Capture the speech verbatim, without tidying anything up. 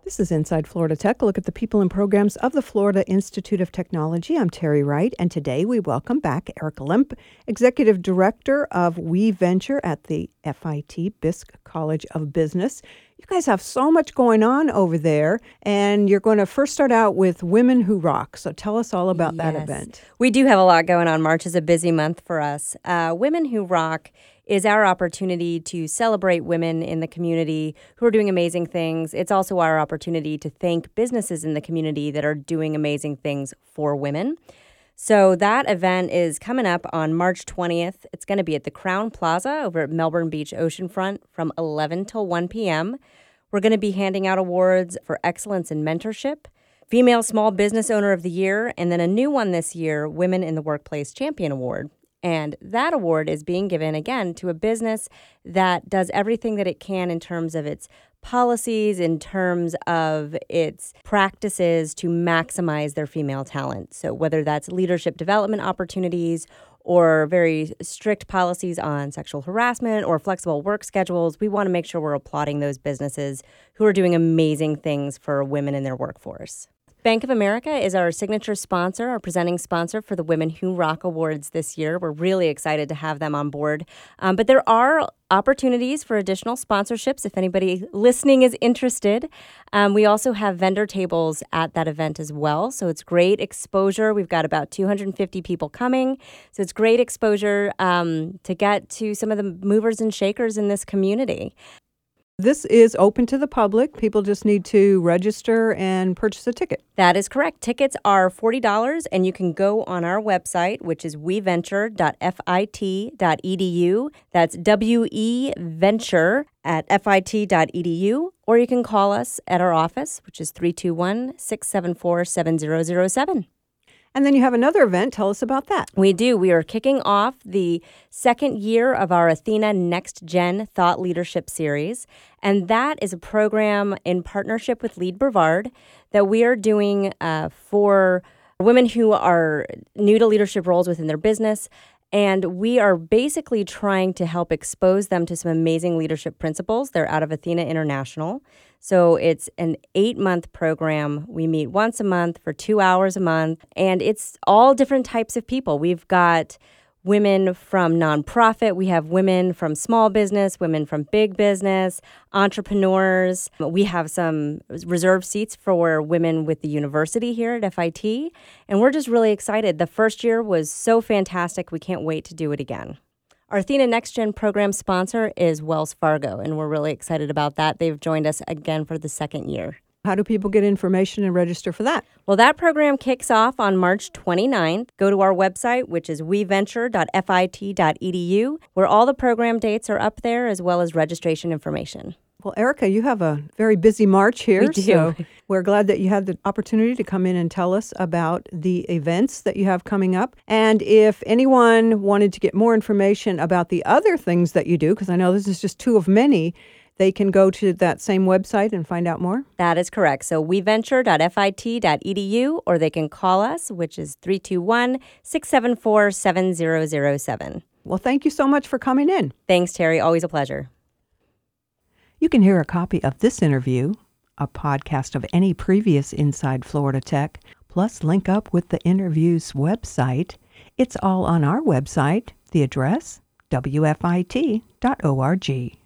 This is Inside Florida Tech, a look at the people and programs of the Florida Institute of Technology. I'm Terry Wright, and today we welcome back Erica Limp, Executive Director of We Venture at the F I T Bisque College of Business. You guys have so much going on over there, and you're going to first start out with Women Who Rock. So tell us all about yes. that event. We do have a lot going on. March is a busy month for us. Uh, Women Who Rock is our opportunity to celebrate women in the community who are doing amazing things. It's also our opportunity to thank businesses in the community that are doing amazing things for women. So that event is coming up on March twentieth. It's going to be at the Crown Plaza over at Melbourne Beach Oceanfront from eleven till one p.m. We're going to be handing out awards for excellence in mentorship, Female Small Business Owner of the Year, and then a new one this year, Women in the Workplace Champion Award. And that award is being given, again, to a business that does everything that it can in terms of its policies, in terms of its practices to maximize their female talent. So whether that's leadership development opportunities or very strict policies on sexual harassment or flexible work schedules, we want to make sure we're applauding those businesses who are doing amazing things for women in their workforce. Bank of America is our signature sponsor, our presenting sponsor for the Women Who Rock Awards this year. We're really excited to have them on board. Um, but there are opportunities for additional sponsorships if anybody listening is interested. Um, we also have vendor tables at that event as well. So it's great exposure. We've got about two hundred fifty people coming. So it's great exposure um, to get to some of the movers and shakers in this community. This is open to the public. People just need to register and purchase a ticket. That is correct. Tickets are forty dollars, and you can go on our website, which is we venture dot f i t dot e d u. That's W E Venture at f i t dot e d u. Or you can call us at our office, which is three two one, six seven four, seven zero zero seven. And then you have another event. Tell us about that. We do. We are kicking off the second year of our Athena Next Gen Thought Leadership Series. And that is a program in partnership with Lead Brevard that we are doing uh, for women who are new to leadership roles within their business. And we are basically trying to help expose them to some amazing leadership principles. They're out of Athena International. So it's an eight-month program. We meet once a month for two hours a month, and it's all different types of people. We've got women from nonprofit. We have women from small business, women from big business, entrepreneurs. We have some reserved seats for women with the university here at F I T, and we're just really excited. The first year was so fantastic. We can't wait to do it again. Our Athena Next Gen program sponsor is Wells Fargo, and we're really excited about that. They've joined us again for the second year. How do people get information and register for that? Well, that program kicks off on March twenty-ninth. Go to our website, which is we venture dot f i t dot e d u, where all the program dates are up there, as well as registration information. Well, Erica, you have a very busy March here, we do. So we're glad that you had the opportunity to come in and tell us about the events that you have coming up. And if anyone wanted to get more information about the other things that you do, because I know this is just two of many, they can go to that same website and find out more? That is correct. So we venture dot f i t dot e d u, or they can call us, which is three two one, six seven four, seven zero zero seven. Well, thank you so much for coming in. Thanks, Terry. Always a pleasure. You can hear a copy of this interview, a podcast of any previous Inside Florida Tech, plus link up with the interview's website. It's all on our website, the address, w f i t dot org.